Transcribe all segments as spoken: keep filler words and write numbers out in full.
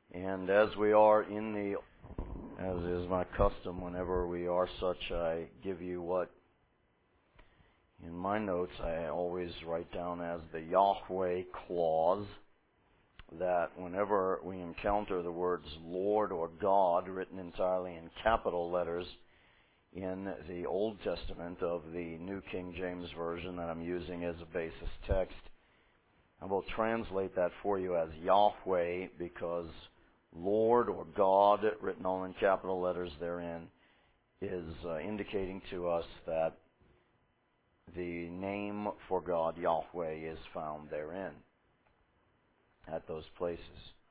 And as we are in the, as is my custom whenever we are such, I give you what in my notes I always write down as the Yahweh clause, that whenever we encounter the words Lord or God written entirely in capital letters in the Old Testament of the New King James Version that I'm using as a basis text, I will translate that for you as Yahweh, because Lord or God written all in capital letters therein is uh, indicating to us that the name for God, Yahweh, is found therein, at those places.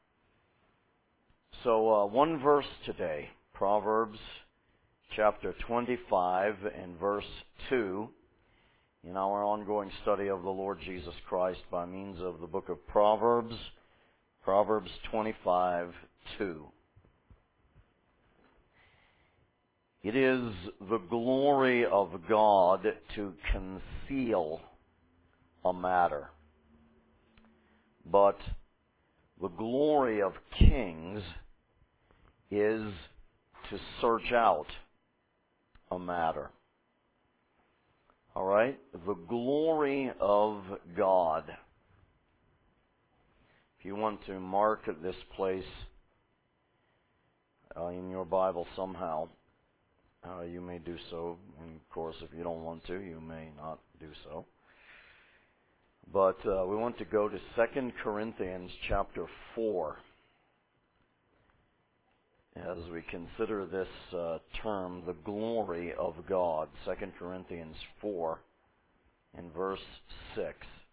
So uh, one verse today, Proverbs chapter twenty-five and verse two, in our ongoing study of the Lord Jesus Christ by means of the book of Proverbs, Proverbs twenty-five, two. It is the glory of God to conceal a matter, but the glory of kings is to search out a matter. All right? The glory of God. If you want to mark this place uh, in your Bible somehow, uh, you may do so. And of course, if you don't want to, you may not do so. But uh, we want to go to Second Corinthians chapter four as we consider this uh, term, the glory of God. Second Corinthians four and verse six.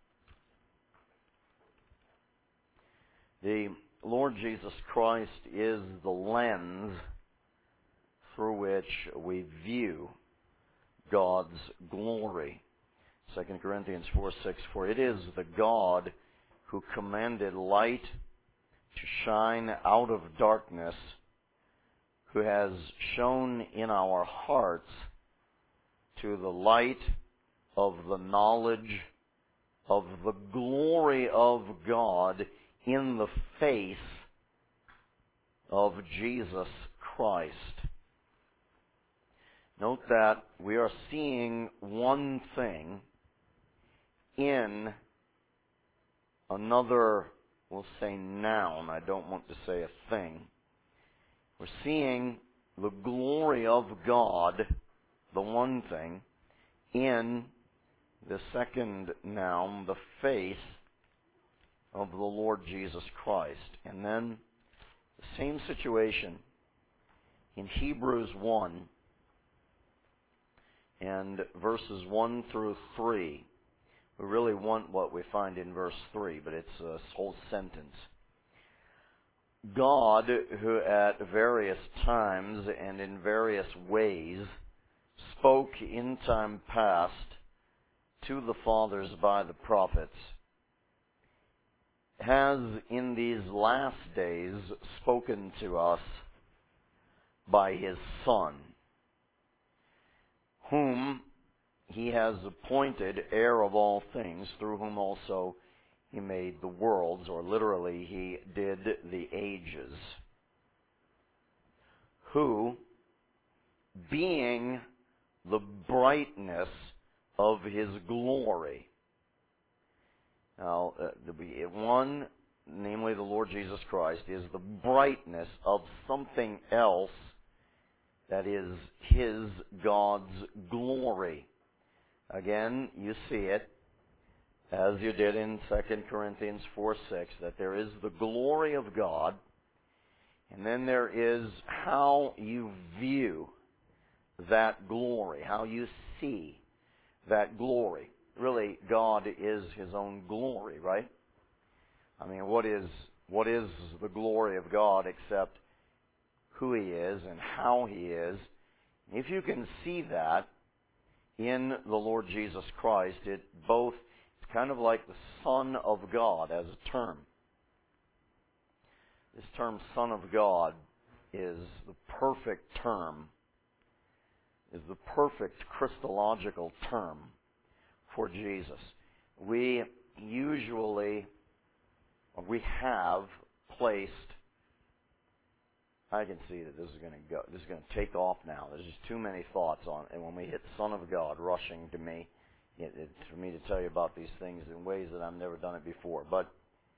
The Lord Jesus Christ is the lens through which we view God's glory. Second Corinthians four six, for it is the God who commanded light to shine out of darkness, who has shone in our hearts to the light of the knowledge of the glory of God in the face of Jesus Christ. Note that we are seeing one thing in another, we'll say noun. I don't want to say a thing. We're seeing the glory of God, the one thing, in the second noun, the face of the Lord Jesus Christ. And then the same situation in Hebrews one and verses one through three. We really want what we find in verse three, but it's a whole sentence. God, who at various times and in various ways spoke in time past to the fathers by the prophets, has in these last days spoken to us by His Son, whom He has appointed heir of all things, through whom also He made the worlds, or literally, He did the ages, who, being the brightness of His glory. Now, uh, the one, namely the Lord Jesus Christ, is the brightness of something else that is His, God's glory. Again, you see it, as you did in Second Corinthians four six, that there is the glory of God, and then there is how you view that glory, how you see that glory. Really, God is His own glory, right? I mean, what is what is the glory of God except who He is and how He is? If you can see that in the Lord Jesus Christ, it both, it's kind of like the Son of God as a term. This term, Son of God, is the perfect term, is the perfect Christological term for Jesus. We usually, or we have placed I can see that this is going to go. This is going to take off now. There's just too many thoughts on it. And when we hit Son of God rushing to me, it, it, for me to tell you about these things in ways that I've never done it before. But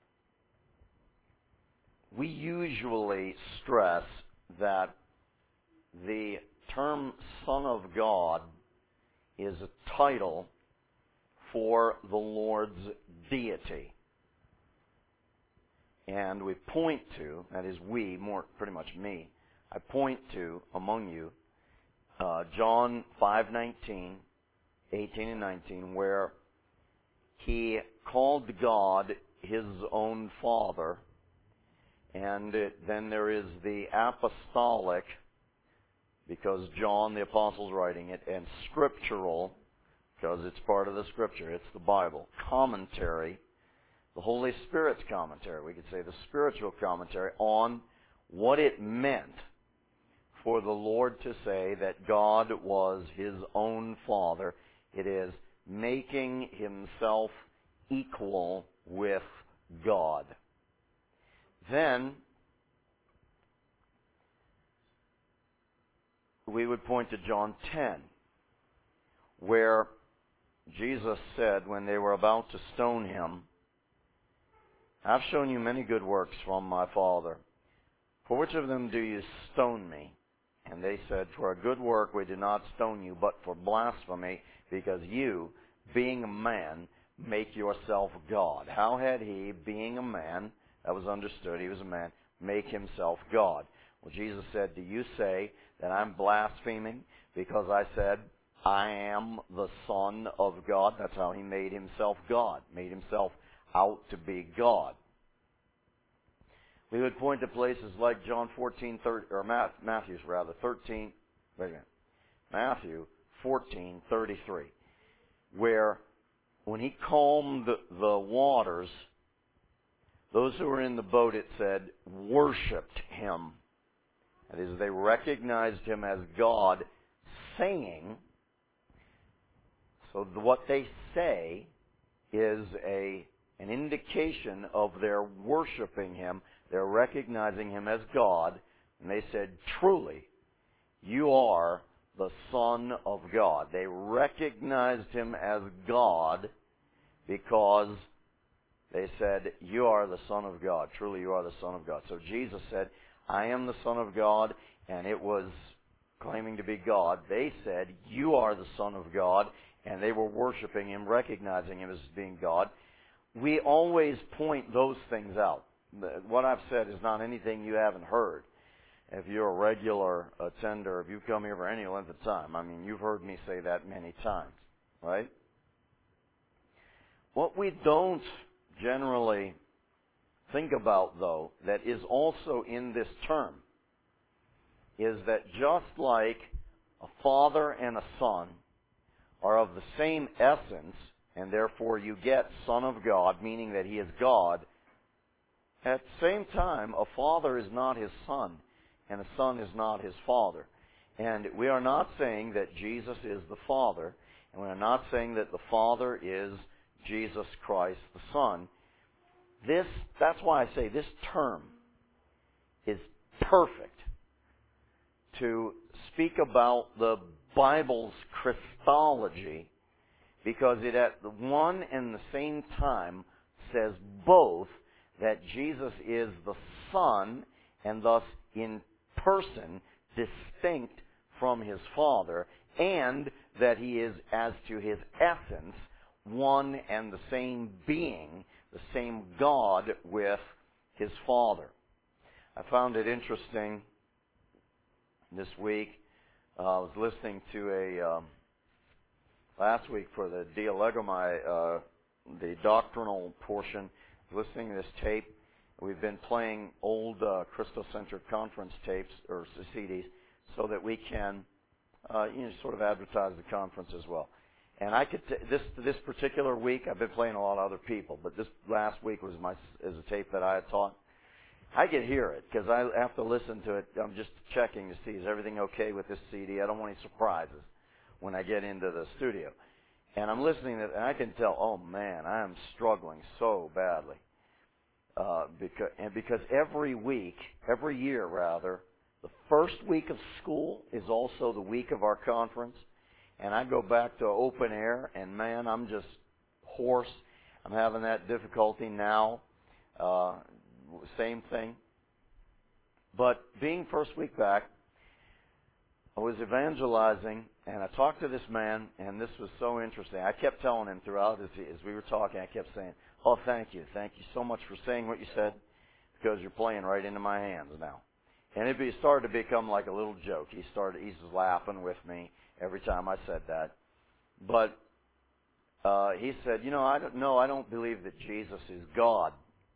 we usually stress that the term Son of God is a title for the Lord's deity. And we point to, that is we, more pretty much me, I point to, among you, uh, John five nineteen, eighteen and nineteen, where he called God his own Father. And it, then there is the apostolic, because John the Apostle's writing it, and scriptural, because it's part of the Scripture, it's the Bible, commentary, the Holy Spirit's commentary, we could say the spiritual commentary on what it meant for the Lord to say that God was his own Father. It is making himself equal with God. Then we would point to John ten, where Jesus said when they were about to stone him, I've shown you many good works from my Father. For which of them do you stone me? And they said, for a good work we did not stone you, but for blasphemy, because you, being a man, make yourself God. How had he, being a man, that was understood, he was a man, make himself God? Well, Jesus said, do you say that I'm blaspheming because I said, I am the Son of God? That's how he made himself God, made himself out to be God. We would point to places like John fourteen, thirty, or Matthew's rather, thirteen, wait a minute, Matthew fourteen, thirty-three, where when he calmed the waters, those who were in the boat, it said, worshipped him. That is, they recognized him as God, saying, so what they say is a an indication of their worshiping him. They're recognizing him as God. And they said, truly, you are the Son of God. They recognized him as God because they said, you are the Son of God. Truly, you are the Son of God. So Jesus said, I am the Son of God, and it was claiming to be God. They said, you are the Son of God, and they were worshiping him, recognizing him as being God. We always point those things out. What I've said is not anything you haven't heard. If you're a regular attender, if you come here for any length of time, I mean, you've heard me say that many times, right? What we don't generally think about, though, that is also in this term, is that just like a father and a son are of the same essence, and therefore you get Son of God, meaning that he is God, at the same time, a father is not his son, and a son is not his father. And we are not saying that Jesus is the Father, and we are not saying that the Father is Jesus Christ the Son. This, that's why I say this term is perfect to speak about the Bible's Christology, because it at the one and the same time says both that Jesus is the Son and thus in person distinct from his Father, and that he is, as to his essence, one and the same being, the same God with his Father. I found it interesting this week. Uh, I was listening to a, um, last week for the Dialegomai, uh, the doctrinal portion, listening to this tape. We've been playing old uh, Christocentric conference tapes, or C Ds, so that we can uh, you know, sort of advertise the conference as well. And I could t- this this particular week, I've been playing a lot of other people, but this last week was my is a tape that I had taught. I could hear it because I have to listen to it. I'm just checking to see, is everything okay with this C D? I don't want any surprises when I get into the studio. And I'm listening to it, and I can tell, oh man, I am struggling so badly. Uh, because and because every week, every year rather, The first week of school is also the week of our conference. And I go back to open air, and man, I'm just hoarse. I'm having that difficulty now. Uh, same thing. But being first week back, I was evangelizing, and I talked to this man, and this was so interesting. I kept telling him throughout as, as we were talking, I kept saying, oh, thank you. Thank you so much for saying what you said, because you're playing right into my hands now. And it be, started to become like a little joke. He started, he's laughing with me every time I said that. But uh, he said, you know, I don't know, I don't believe that Jesus is God,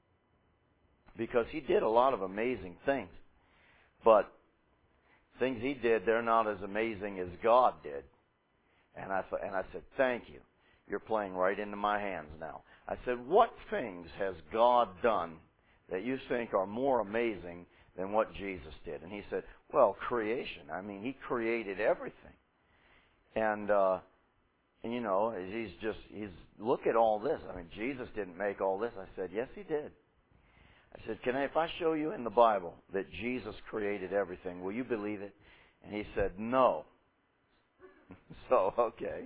because he did a lot of amazing things. But things he did, they're not as amazing as God did. And I and I said, thank you. You're playing right into my hands now. I said, what things has God done that you think are more amazing than what Jesus did? And he said, well, creation. I mean, he created everything. And, uh, and you know, he's just, he's, look at all this. I mean, Jesus didn't make all this. I said, yes, he did. I said, can I, if I show you in the Bible that Jesus created everything, will you believe it? And he said, no. So, okay.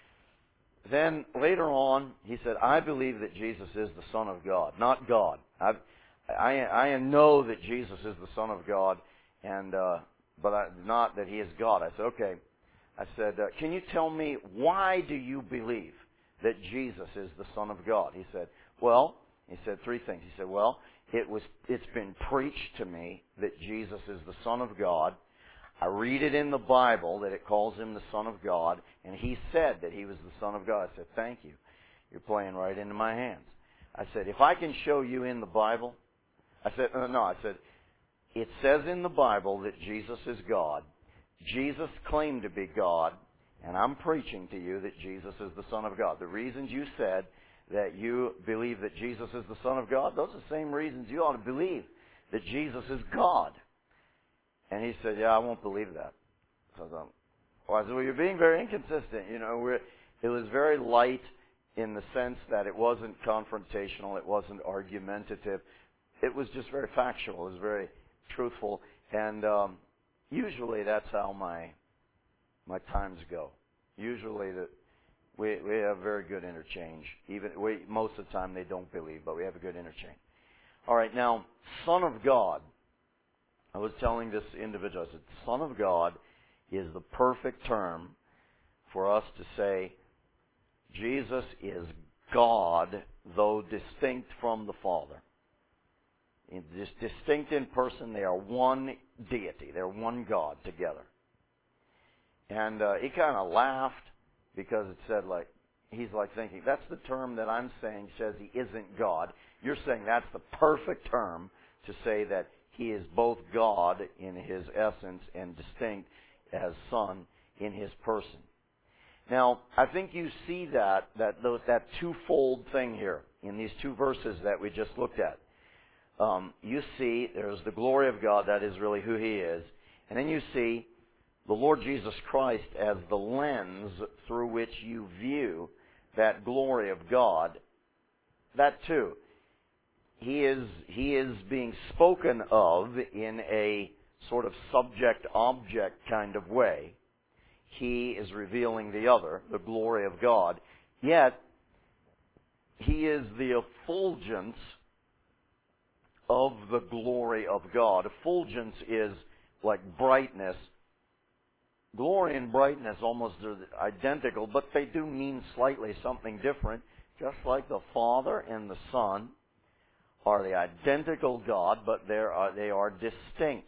Then later on, he said, I believe that Jesus is the Son of God, not God. I've, I, I know that Jesus is the Son of God, and uh, but I, not that he is God. I said, okay. I said, uh, can you tell me, why do you believe that Jesus is the Son of God? He said, well, he said three things. He said, well, it was, it's been preached to me that Jesus is the Son of God. I read it in the Bible that it calls him the Son of God, and he said that he was the Son of God. I said, thank you. You're playing right into my hands. I said, if I can show you in the Bible, I said, uh, no, I said, it says in the Bible that Jesus is God. Jesus claimed to be God, and I'm preaching to you that Jesus is the Son of God. The reasons you said that you believe that Jesus is the Son of God, those are the same reasons you ought to believe that Jesus is God. And he said, yeah, I won't believe that. So I thought, well, I said, well, you're being very inconsistent. You know, we're, it was very light in the sense that it wasn't confrontational, it wasn't argumentative. It was just very factual. It was very truthful. And um, usually that's how my my times go. Usually that we we have very good interchange. Even we, most of the time they don't believe, but we have a good interchange. All right, now, Son of God. I was telling this individual, I said, Son of God is the perfect term for us to say Jesus is God, though distinct from the Father. In this distinct in person, they are one deity. They're one God together. And uh, he kind of laughed because it said, like, he's like thinking, that's the term that I'm saying says he isn't God. You're saying that's the perfect term to say that he is both God in his essence and distinct as Son in his person. Now, I think you see that, that, that twofold thing here in these two verses that we just looked at. Um, you see there's the glory of God, that is really who he is. And then you see the Lord Jesus Christ as the lens through which you view that glory of God. That too. He is, he is being spoken of in a sort of subject-object kind of way. He is revealing the other, the glory of God. Yet, he is the effulgence of the glory of God. Effulgence is like brightness. Glory and brightness almost are identical, but they do mean slightly something different. Just like the Father and the Son are the identical God, but they are, they are distinct.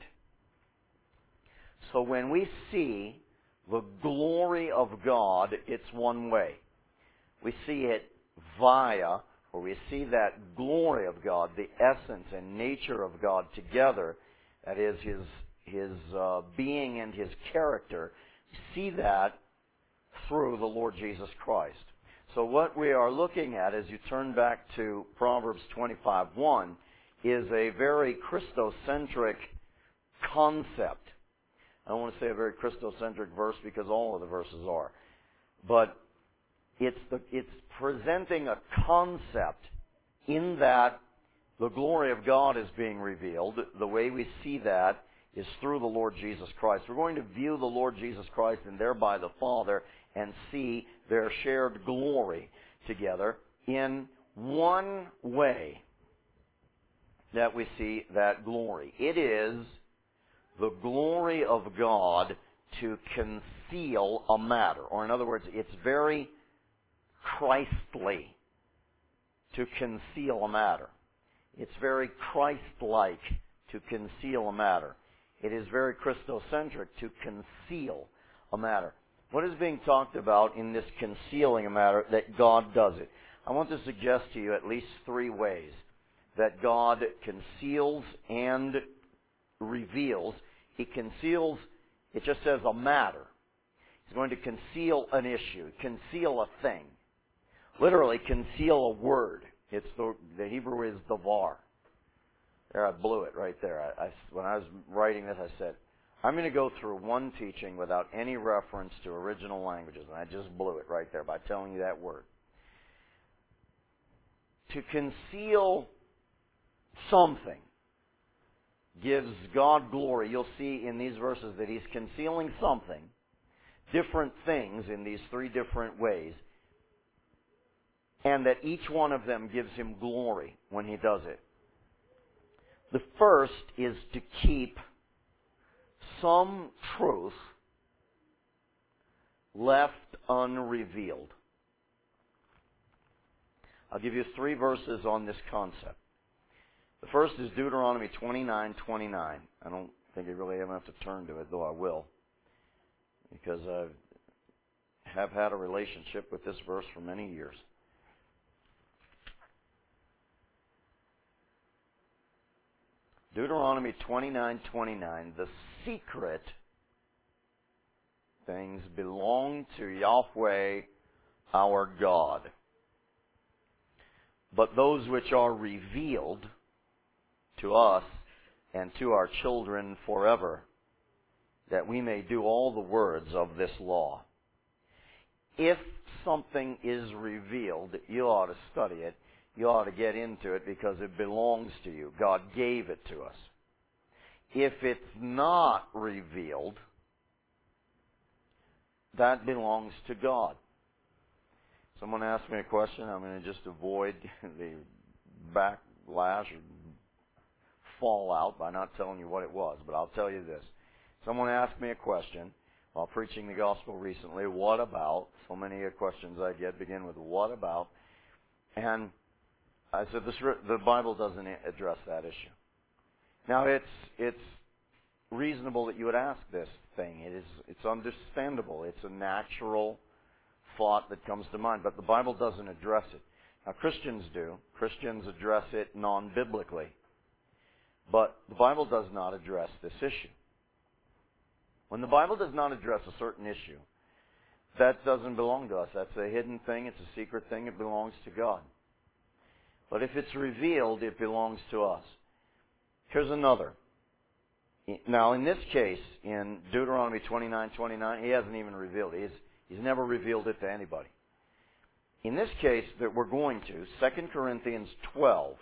So when we see the glory of God, it's one way. We see it via, or we see that glory of God, the essence and nature of God together, that is His, his uh, being and His character. We see that through the Lord Jesus Christ. So what we are looking at, as you turn back to Proverbs twenty-five one, is a very Christocentric concept. I don't want to say a very Christocentric verse because all of the verses are. But it's, the, it's presenting a concept in that the glory of God is being revealed. The way we see that is through the Lord Jesus Christ. We're going to view the Lord Jesus Christ and thereby the Father and see their shared glory together in one way that we see that glory. It is the glory of God to conceal a matter. Or in other words, it's very Christly to conceal a matter. It's very Christ-like to conceal a matter. It is very Christocentric to conceal a matter. What is being talked about in this concealing a matter? That God does it. I want to suggest to you at least three ways that God conceals and reveals. He conceals, it just says a matter. He's going to conceal an issue, conceal a thing. Literally, conceal a word. It's the, the Hebrew is davar. There, I blew it right there. I, I, when I was writing this, I said, I'm going to go through one teaching without any reference to original languages, and I just blew it right there by telling you that word. To conceal something gives God glory. You'll see in these verses that He's concealing something, different things in these three different ways, and that each one of them gives Him glory when He does it. The first is to keep some truth left unrevealed. I'll give you three verses on this concept. The first is Deuteronomy twenty-nine twenty-nine. I don't think you really even have to turn to it, though I will, because I have had a relationship with this verse for many years. Deuteronomy twenty-nine twenty-nine, the secret things belong to Yahweh our God, but those which are revealed to us and to our children forever, that we may do all the words of this law. If something is revealed, you ought to study it. You ought to get into it because it belongs to you. God gave it to us. If it's not revealed, that belongs to God. Someone asked me a question. I'm going to just avoid the backlash or fallout by not telling you what it was, but I'll tell you this. Someone asked me a question while preaching the gospel recently. What about? So many questions I get begin with what about? And I said, this, the Bible doesn't address that issue. Now, it's it's reasonable that you would ask this thing. It is it's understandable. It's a natural thought that comes to mind, but the Bible doesn't address it. Now, Christians do. Christians address it non-biblically. But the Bible does not address this issue. When the Bible does not address a certain issue, that doesn't belong to us. That's a hidden thing. It's a secret thing. It belongs to God. But if it's revealed, it belongs to us. Here's another. Now, in this case, in Deuteronomy twenty-nine twenty-nine, He hasn't even revealed it. He's, he's never revealed it to anybody. In this case that we're going to, Second Corinthians twelve,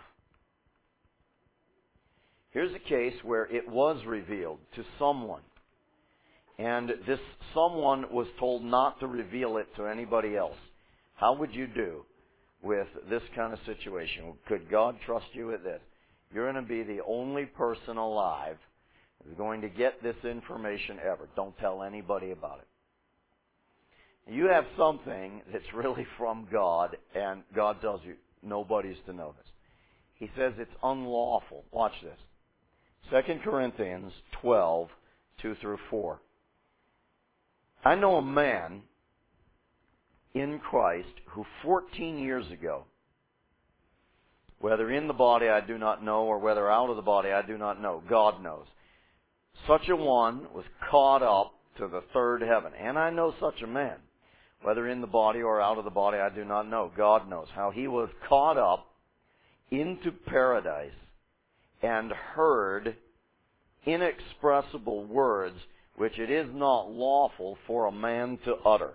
here's a case where it was revealed to someone. And this someone was told not to reveal it to anybody else. How would you do with this kind of situation? Could God trust you with this? You're going to be the only person alive who's going to get this information ever. Don't tell anybody about it. You have something that's really from God, and God tells you nobody's to know this. He says it's unlawful. Watch this. Second Corinthians twelve, two through four. I know a man in Christ who fourteen years ago, whether in the body I do not know or whether out of the body I do not know, God knows. Such a one was caught up to the third heaven. And I know such a man, whether in the body or out of the body I do not know, God knows, how he was caught up into paradise and heard inexpressible words which it is not lawful for a man to utter.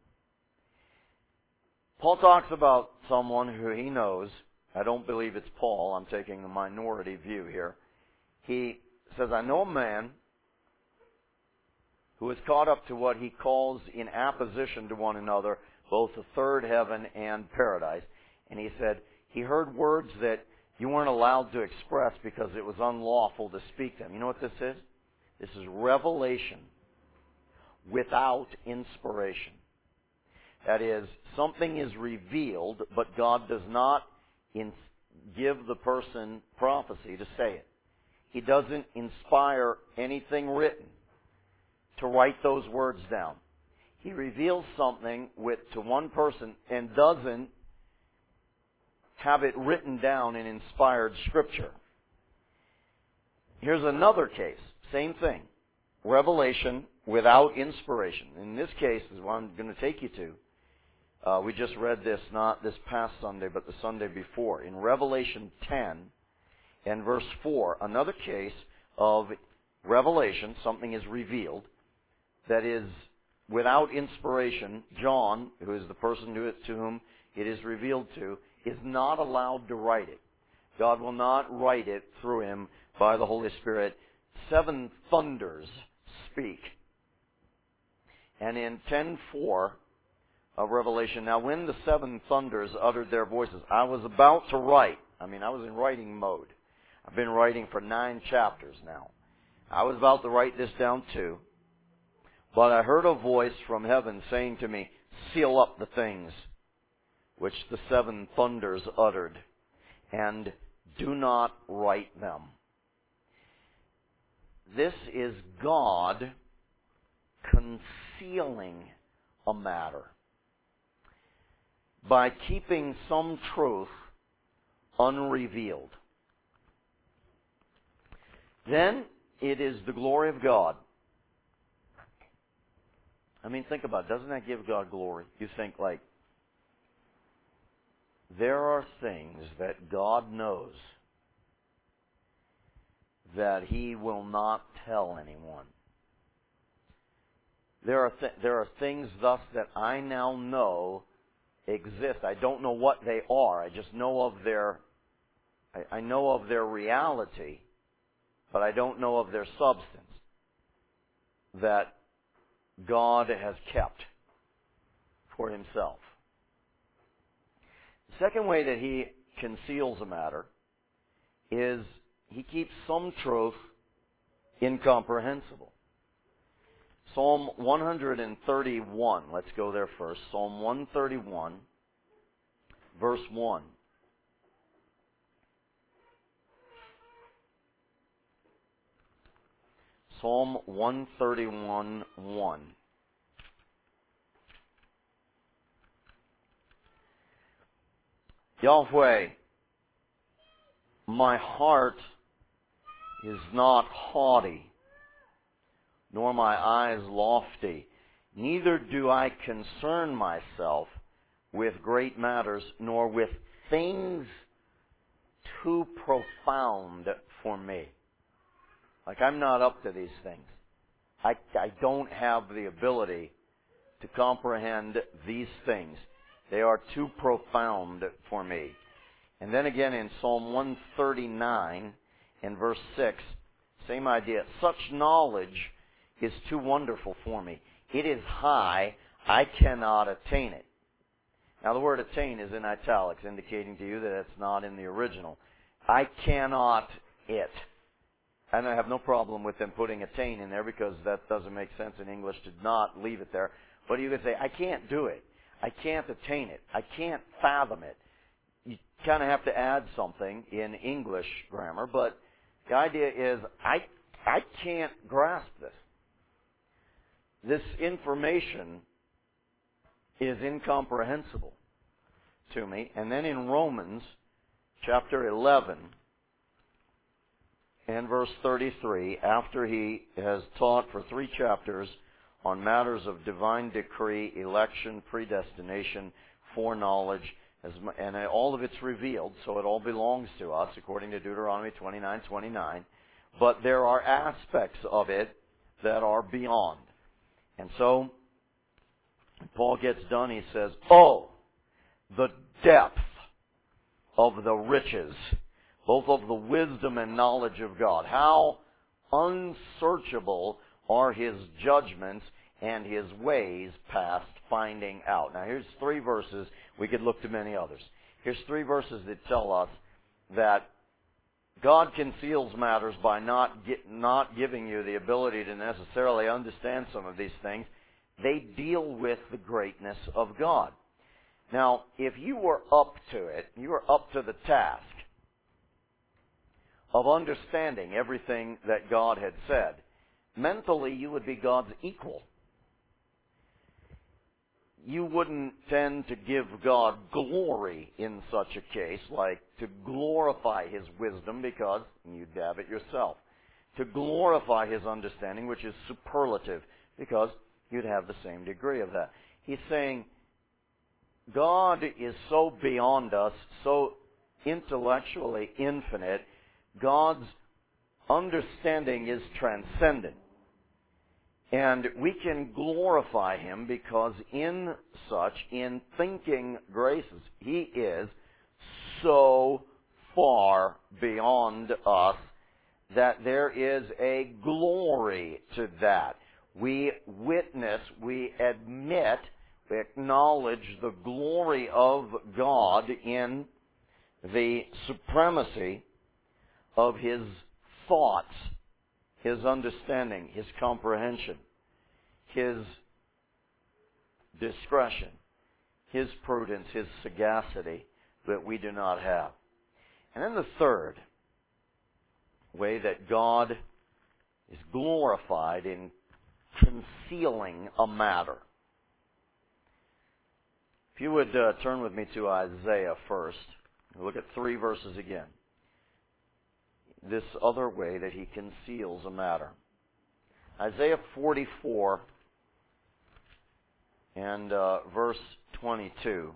Paul talks about someone who he knows. I don't believe it's Paul. I'm taking the minority view here. He says, I know a man who is caught up to what he calls in apposition to one another, both the third heaven and paradise. And he said, he heard words that you weren't allowed to express because it was unlawful to speak them. You know what this is? This is revelation without inspiration. That is, something is revealed, but God does not in, give the person prophecy to say it. He doesn't inspire anything written to write those words down. He reveals something with to one person and doesn't have it written down in inspired Scripture. Here's another case. Same thing. Revelation without inspiration. In this case is what I'm going to take you to. Uh, we just read this not this past Sunday, but the Sunday before. In Revelation ten and verse four, another case of revelation, something is revealed that is without inspiration. John, who is the person to whom it is revealed to, is not allowed to write it. God will not write it through him by the Holy Spirit. Seven thunders speak. And in ten four of Revelation, now when the seven thunders uttered their voices, I was about to write. I mean, I was in writing mode. I've been writing for nine chapters now. I was about to write this down too. But I heard a voice from heaven saying to me, seal up the things which the seven thunders uttered, and do not write them. This is God concealing a matter by keeping some truth unrevealed. Then it is the glory of God. I mean, think about it. Doesn't that give God glory? You think like, there are things that God knows that He will not tell anyone. There are th- there are things thus that I now know exist. I don't know what they are. I just know of their I, I know of their reality, but I don't know of their substance that God has kept for Himself. The second way that He conceals a matter is He keeps some truth incomprehensible. Psalm one thirty-one, let's go there first. Psalm one thirty-one, verse one. Psalm one thirty-one, one. Yahweh, my heart is not haughty, nor my eyes lofty. Neither do I concern myself with great matters, nor with things too profound for me. Like, I'm not up to these things. I, I don't have the ability to comprehend these things. They are too profound for me. And then again in Psalm one thirty-nine and verse six, same idea. Such knowledge is too wonderful for me. It is high. I cannot attain it. Now the word attain is in italics, indicating to you that it's not in the original. I cannot it. And I have no problem with them putting attain in there because that doesn't make sense in English to not leave it there. But you could say, I can't do it. I can't attain it. I can't fathom it. You kind of have to add something in English grammar, but the idea is, I, I can't grasp this. This information is incomprehensible to me. And then in Romans chapter eleven and verse thirty-three, after he has taught for three chapters on matters of divine decree, election, predestination, foreknowledge, as, and all of it's revealed, so it all belongs to us, according to Deuteronomy twenty-nine twenty-nine. But there are aspects of it that are beyond. And so, when Paul gets done, he says, oh, the depth of the riches, both of the wisdom and knowledge of God. How unsearchable are His judgments and His ways past finding out. Now here's three verses. We could look to many others. Here's three verses that tell us that God conceals matters by not get, not giving you the ability to necessarily understand some of these things. They deal with the greatness of God. Now, if you were up to it, you were up to the task of understanding everything that God had said, mentally you would be God's equal. You wouldn't tend to give God glory in such a case, like to glorify His wisdom, because you'd have it yourself. To glorify His understanding, which is superlative, because you'd have the same degree of that. He's saying, God is so beyond us, so intellectually infinite. God's understanding is transcendent. And we can glorify Him because in such, in thinking graces, He is so far beyond us that there is a glory to that. We witness, we admit, we acknowledge the glory of God in the supremacy of His thoughts, His understanding, His comprehension, His discretion, His prudence, His sagacity that we do not have. And then the third way that God is glorified in concealing a matter. If you would uh, turn with me to Isaiah first, we'll look at three verses again. This other way that He conceals a matter. Isaiah forty-four and uh, verse twenty-two.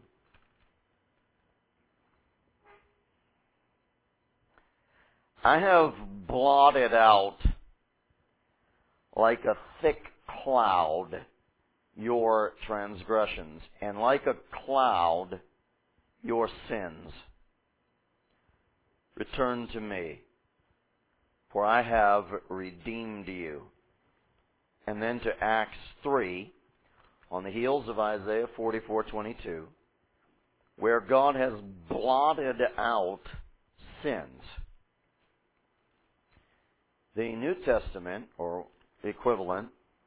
I have blotted out like a thick cloud your transgressions, and like a cloud your sins. Return to me, for I have redeemed you. And then to Acts three, on the heels of Isaiah forty-four twenty-two, where God has blotted out sins. The New Testament, or equivalent,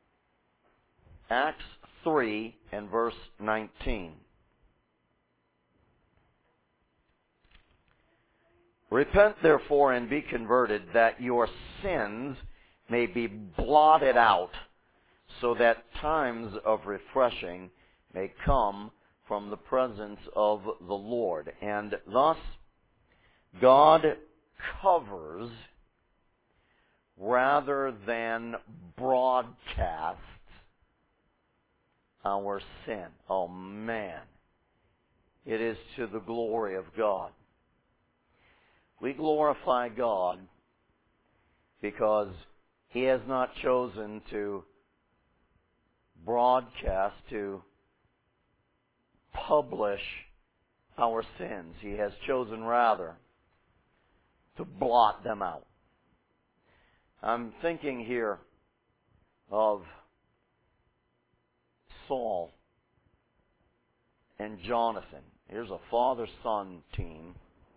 Acts three and verse nineteen. Repent therefore and be converted, that your sins may be blotted out, so that times of refreshing may come from the presence of the Lord. And thus, God covers rather than broadcasts our sin. Oh man, it is to the glory of God. We glorify God because He has not chosen to broadcast, to publish our sins. He has chosen rather to blot them out. I'm thinking here of Saul and Jonathan. Here's a father-son team.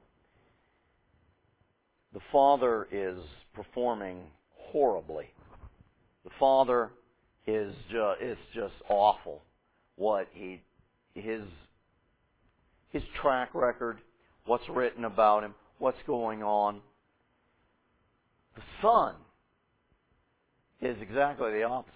The father is performing horribly. The father is ju- it's just awful what he his his track record, what's written about him, what's going on. The son is exactly the opposite.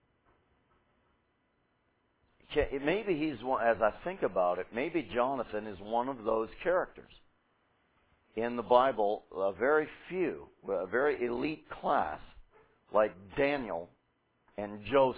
Maybe he's one, as I think about it, maybe Jonathan is one of those characters in the Bible, a very few, a very elite class, like Daniel and Joseph.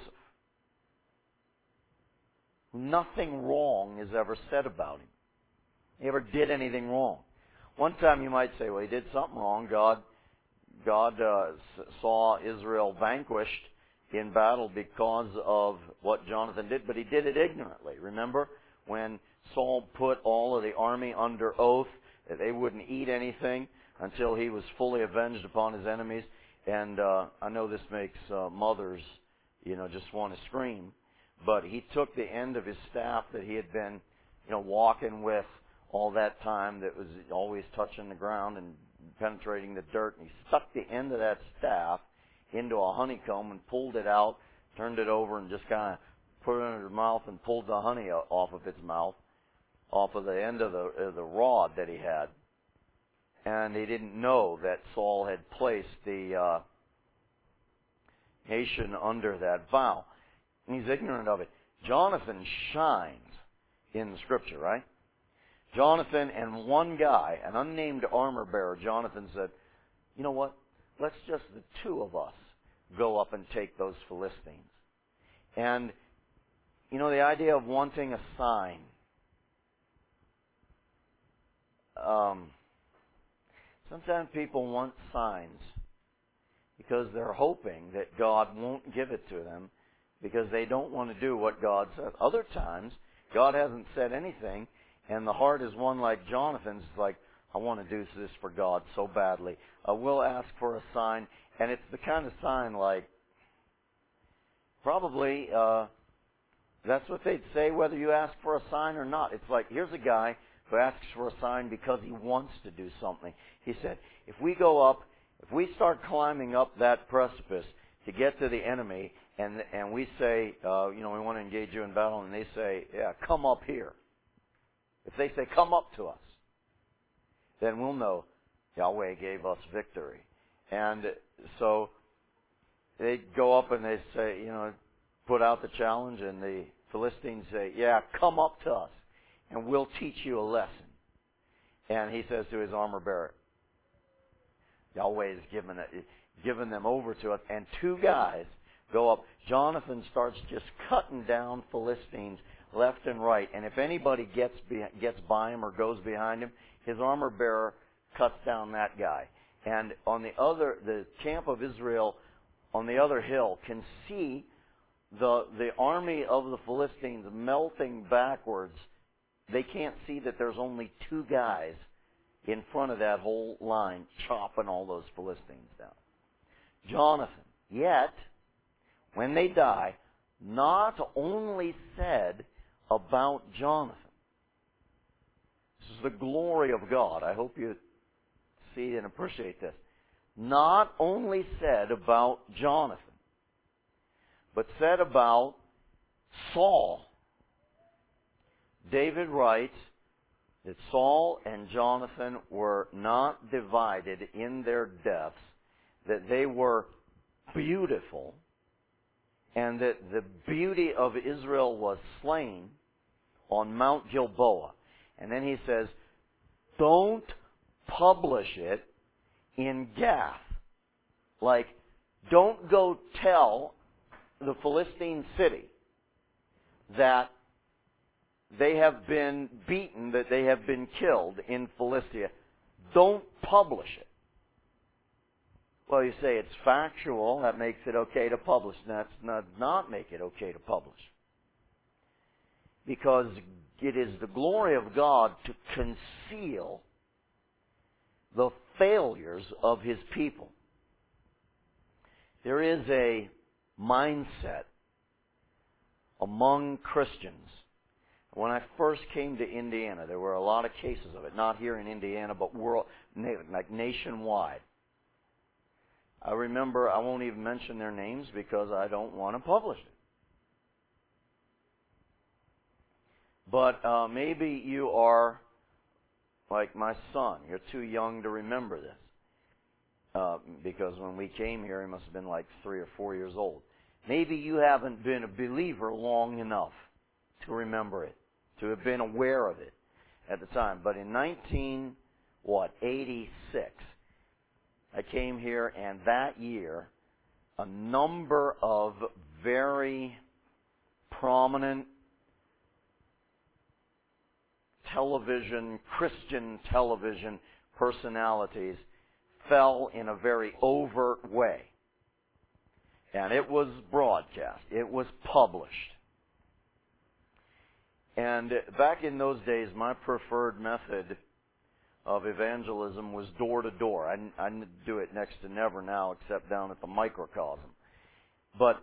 Nothing wrong is ever said about him. He never did anything wrong. One time you might say, well, he did something wrong. God, God uh, saw Israel vanquished in battle because of what Jonathan did, but he did it ignorantly. Remember when Saul put all of the army under oath that they wouldn't eat anything until he was fully avenged upon his enemies? And uh, I know this makes uh, mothers, you know, just want to scream. But he took the end of his staff that he had been, you know, walking with all that time, that was always touching the ground and penetrating the dirt, and he stuck the end of that staff into a honeycomb and pulled it out, turned it over, and just kind of put it in his mouth and pulled the honey off of its mouth, off of the end of the, of the rod that he had. And he didn't know that Saul had placed the uh, nation under that vow. And he's ignorant of it. Jonathan shines in the Scripture, right? Jonathan and one guy, an unnamed armor bearer, Jonathan said, you know what? Let's just, the two of us, go up and take those Philistines. And, you know, the idea of wanting a sign. Um, sometimes people want signs because they're hoping that God won't give it to them because they don't want to do what God says. Other times, God hasn't said anything, and the heart is one like Jonathan's. It's like, I want to do this for God so badly. Uh, we'll ask for a sign, and it's the kind of sign like, probably, uh, that's what they'd say whether you ask for a sign or not. It's like, here's a guy who asks for a sign because he wants to do something. He said, if we go up, if we start climbing up that precipice to get to the enemy, and and we say, uh, you know, we want to engage you in battle, and they say, yeah, come up here. If they say, come up to us, then we'll know Yahweh gave us victory. And so they go up and they say, you know, put out the challenge, and the Philistines say, yeah, come up to us, and we'll teach you a lesson. And he says to his armor bearer, Yahweh has given, it, given them over to us. And two guys go up. Jonathan starts just cutting down Philistines left and right. And if anybody gets be, gets by him or goes behind him, his armor bearer cuts down that guy. And on the other, the camp of Israel on the other hill can see the the army of the Philistines melting backwards. They can't see that there's only two guys in front of that whole line chopping all those Philistines down. Jonathan, yet, when they die, not only said about Jonathan. This is the glory of God. I hope you see and appreciate this. Not only said about Jonathan, but said about Saul. David writes that Saul and Jonathan were not divided in their deaths, that they were beautiful, and that the beauty of Israel was slain on Mount Gilboa. And then he says, don't publish it in Gath. Like, don't go tell the Philistine city that they have been beaten, that they have been killed in Philistia. Don't publish it. Well, you say it's factual. That makes it okay to publish. That's not not make it okay to publish. Because it is the glory of God to conceal the failures of His people. There is a mindset among Christians. When I first came to Indiana, there were a lot of cases of it. Not here in Indiana, but world, like nationwide. I remember, I won't even mention their names because I don't want to publish it. But uh, maybe you are like my son. You're too young to remember this. Uh, because when we came here, he must have been like three or four years old. Maybe you haven't been a believer long enough to remember it, to have been aware of it at the time. But in nineteen, what, eighty-six, I came here, and that year, a number of very prominent television, Christian television personalities fell in a very overt way. And it was broadcast. It was published. And back in those days, my preferred method of evangelism was door to door. I, I do it next to never now, except down at the microcosm. But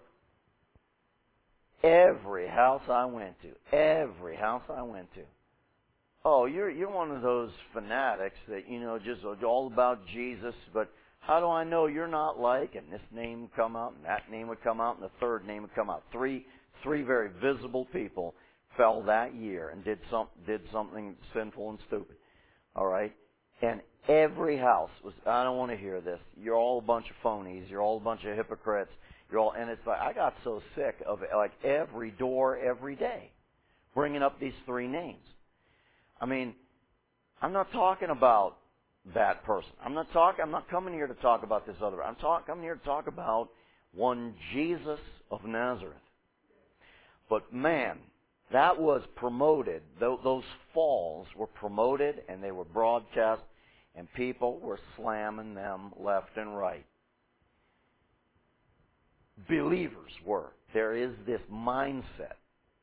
every house I went to, every house I went to, oh, you're you're one of those fanatics that, you know, just all about Jesus, but how do I know you're not like, and this name would come out, and that name would come out, and the third name would come out. Three three very visible people fell that year and did some did something sinful and stupid. All right? And every house was, I don't want to hear this. You're all a bunch of phonies. You're all a bunch of hypocrites. You're all, and it's like, I got so sick of it, like every door, every day, bringing up these three names. I mean, I'm not talking about that person. I'm not talking, I'm not coming here to talk about this other. I'm talk, coming here to talk about one Jesus of Nazareth. But man, that was promoted. Those falls were promoted and they were broadcast, and people were slamming them left and right. Believers were. There is this mindset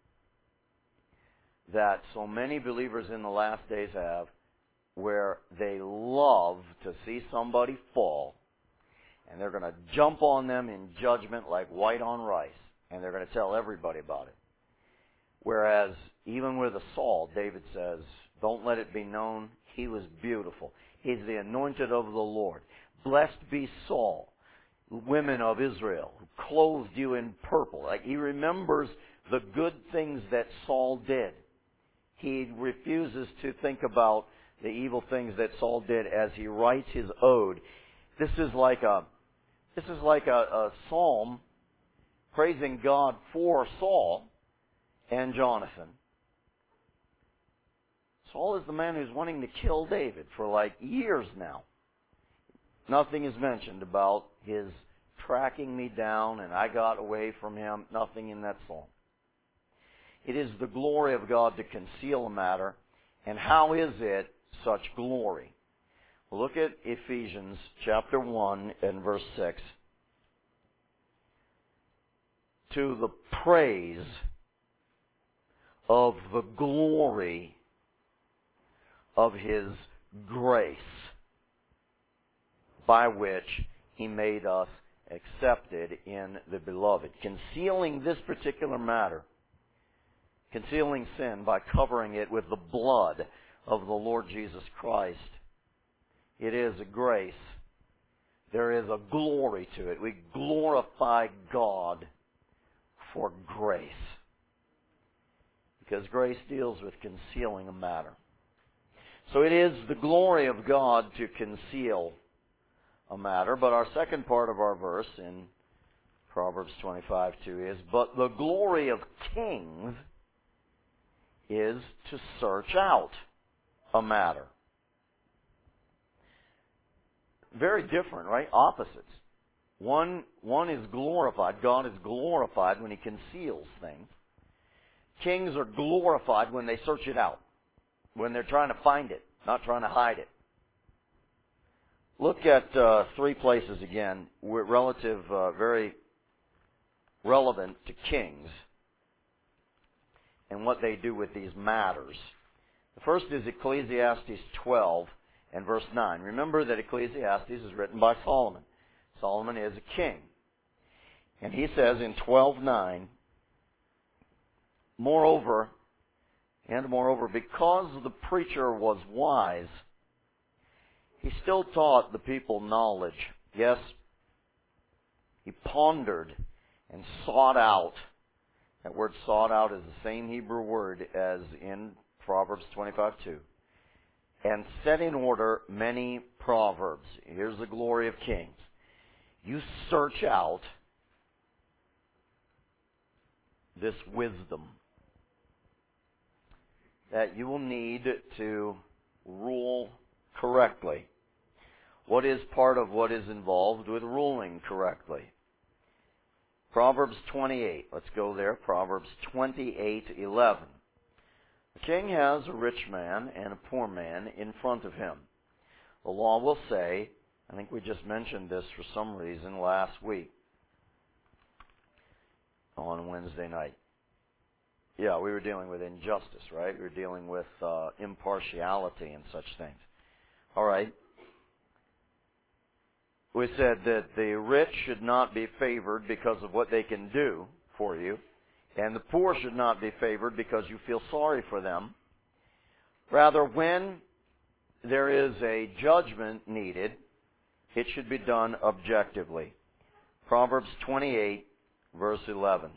that so many believers in the last days have, where they love to see somebody fall, and they're going to jump on them in judgment like white on rice, and they're going to tell everybody about it. Whereas, even with a Saul, David says, don't let it be known, he was beautiful. He's the anointed of the Lord. Blessed be Saul, women of Israel, who clothed you in purple. Like, he remembers the good things that Saul did. He refuses to think about the evil things that Saul did as he writes his ode. This is like a, this is like a, a psalm praising God for Saul and Jonathan. Saul is the man who's wanting to kill David for like years now. Nothing is mentioned about his tracking me down and I got away from him. Nothing in that psalm. It is the glory of God to conceal a matter. And how is it such glory? Look at Ephesians chapter one and verse six. To the praise of the glory of His grace, by which He made us accepted in the Beloved. Concealing this particular matter, concealing sin by covering it with the blood of the Lord Jesus Christ. It is a grace. There is a glory to it. We glorify God for grace. Because grace deals with concealing a matter. So it is the glory of God to conceal a matter. But our second part of our verse in Proverbs twenty-five two is, but the glory of kings is to search out a matter. Very different, right? Opposites. One, one is glorified. God is glorified when He conceals things. Kings are glorified when they search it out, when they're trying to find it, not trying to hide it. Look at uh, three places again, relative, uh, very relevant to kings and what they do with these matters. The first is Ecclesiastes twelve and verse nine. Remember that Ecclesiastes is written by Solomon. Solomon is a king. And he says in twelve nine, Moreover, and moreover, because the preacher was wise, he still taught the people knowledge. Yes, he pondered and sought out. That word sought out is the same Hebrew word as in Proverbs twenty-five two. And set in order many proverbs. Here's the glory of kings. You search out this wisdom that you will need to rule correctly. What is part of what is involved with ruling correctly? Proverbs twenty-eight. Let's go there. Proverbs twenty-eight eleven. The king has a rich man and a poor man in front of him. The law will say, I think we just mentioned this for some reason last week on Wednesday night. Yeah, we were dealing with injustice, right? We were dealing with uh, impartiality and such things. All right. We said that the rich should not be favored because of what they can do for you, and the poor should not be favored because you feel sorry for them. Rather, when there is a judgment needed, it should be done objectively. Proverbs twenty-eight, verse eleven.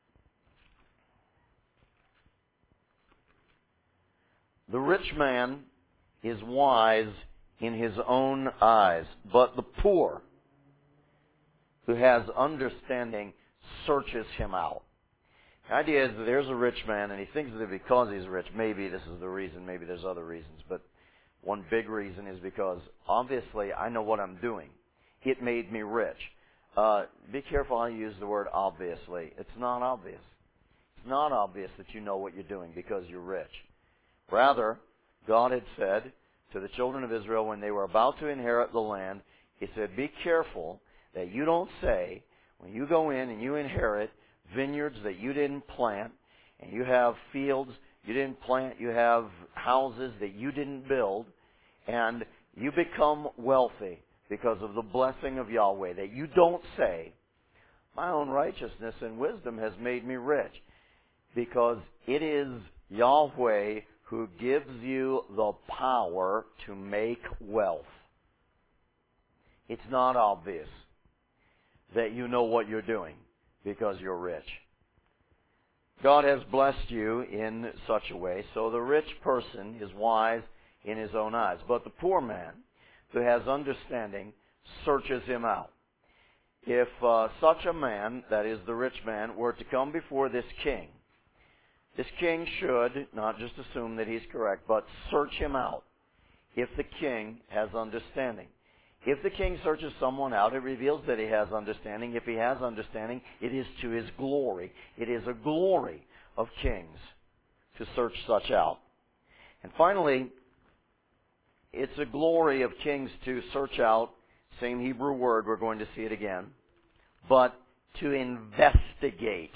The rich man is wise in his own eyes, but the poor who has understanding searches him out. The idea is that there's a rich man, and he thinks that because he's rich, maybe this is the reason, maybe there's other reasons, but one big reason is because, obviously, I know what I'm doing. It made me rich. Uh, be careful how you use the word obviously. It's not obvious. It's not obvious that you know what you're doing because you're rich. Rather, God had said to the children of Israel when they were about to inherit the land, He said, be careful that you don't say, when you go in and you inherit vineyards that you didn't plant, and you have fields you didn't plant, you have houses that you didn't build, and you become wealthy because of the blessing of Yahweh, that you don't say, my own righteousness and wisdom has made me rich, because it is Yahweh who gives you the power to make wealth. It's not obvious that you know what you're doing because you're rich. God has blessed you in such a way, so the rich person is wise in his own eyes. But the poor man who has understanding searches him out. If uh, such a man, that is the rich man, were to come before this king, this king should not just assume that he's correct, but search him out if the king has understanding. If the king searches someone out, it reveals that he has understanding. If he has understanding, it is to his glory. It is a glory of kings to search such out. And finally, it's a glory of kings to search out, same Hebrew word, we're going to see it again, but to investigate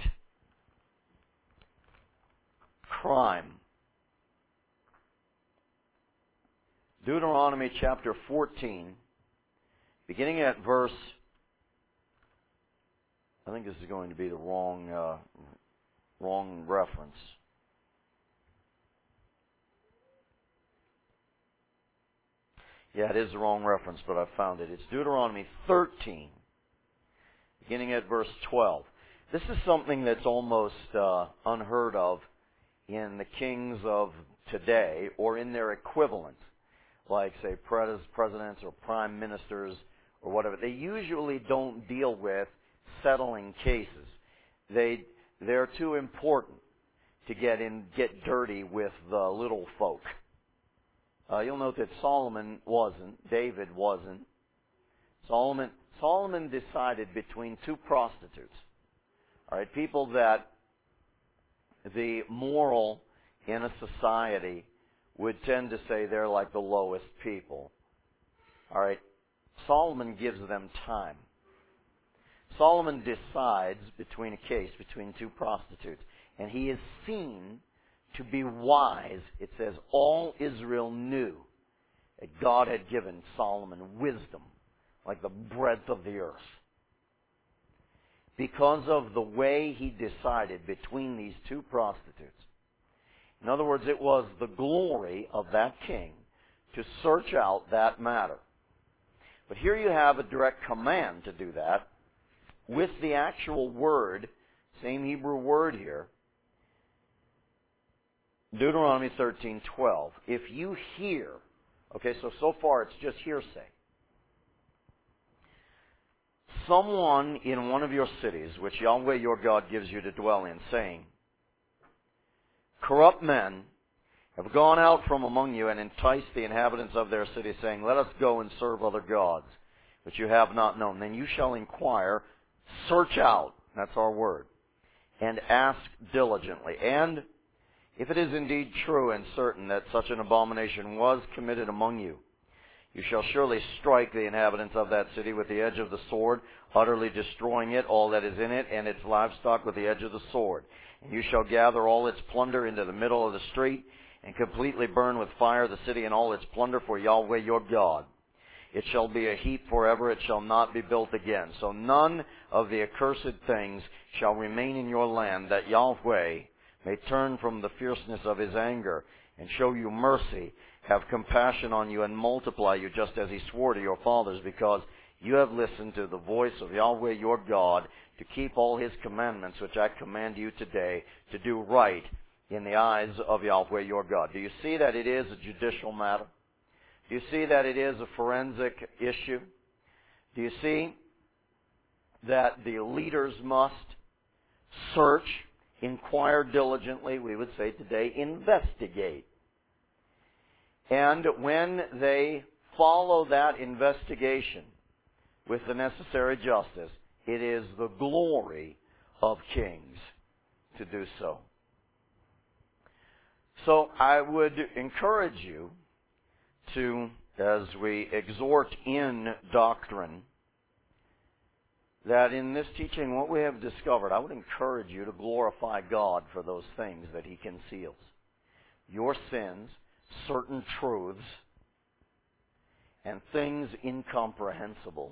crime. Deuteronomy chapter fourteen, beginning at verse, I think this is going to be the wrong, uh, wrong reference. Yeah, it is the wrong reference, but I found it. It's Deuteronomy thirteen, beginning at verse twelve. This is something that's almost uh, unheard of in the kings of today or in their equivalent, like, say, pres- presidents or prime ministers or whatever. They usually don't deal with settling cases. They, they're too important to get in, get dirty with the little folk. Uh, you'll note that Solomon wasn't, David wasn't. Solomon, Solomon decided between two prostitutes. All right, people that the moral in a society would tend to say they're like the lowest people. All right, Solomon gives them time. Solomon decides between a case, between two prostitutes, and he is seen to be wise. It says all Israel knew that God had given Solomon wisdom like the breadth of the earth, because of the way he decided between these two prostitutes. In other words, it was the glory of that king to search out that matter. But here you have a direct command to do that with the actual word, same Hebrew word here, Deuteronomy thirteen twelve. If you hear, okay, so so far it's just hearsay. Someone in one of your cities, which Yahweh your God gives you to dwell in, saying, corrupt men have gone out from among you and enticed the inhabitants of their city, saying, let us go and serve other gods, which you have not known. Then you shall inquire, search out, that's our word, and ask diligently. And if it is indeed true and certain that such an abomination was committed among you, you shall surely strike the inhabitants of that city with the edge of the sword, utterly destroying it, all that is in it, and its livestock with the edge of the sword. And you shall gather all its plunder into the middle of the street, and completely burn with fire the city and all its plunder for Yahweh your God. It shall be a heap forever, it shall not be built again. So none of the accursed things shall remain in your land, that Yahweh may turn from the fierceness of his anger, and show you mercy, have compassion on you, and multiply you, just as he swore to your fathers, because you have listened to the voice of Yahweh your God, to keep all his commandments, which I command you today, to do right in the eyes of Yahweh your God. Do you see that it is a judicial matter? Do you see that it is a forensic issue? Do you see that the leaders must search, inquire diligently, we would say today, investigate. And when they follow that investigation with the necessary justice, it is the glory of kings to do so. So I would encourage you to, as we exhort in doctrine, that in this teaching, what we have discovered, I would encourage you to glorify God for those things that he conceals. Your sins, certain truths, and things incomprehensible.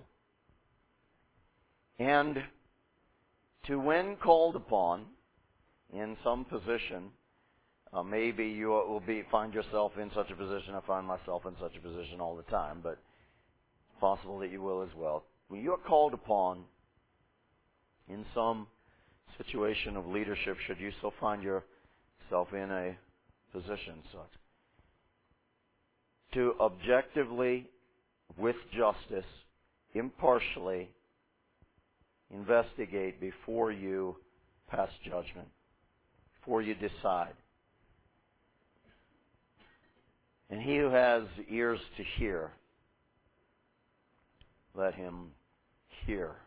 And to, when called upon in some position, uh, maybe you will be find yourself in such a position. I find myself in such a position all the time, but it's possible that you will as well. When you are called upon in some situation of leadership, should you so find yourself in a position such, to objectively, with justice, impartially investigate before you pass judgment, before you decide. And he who has ears to hear, let him hear.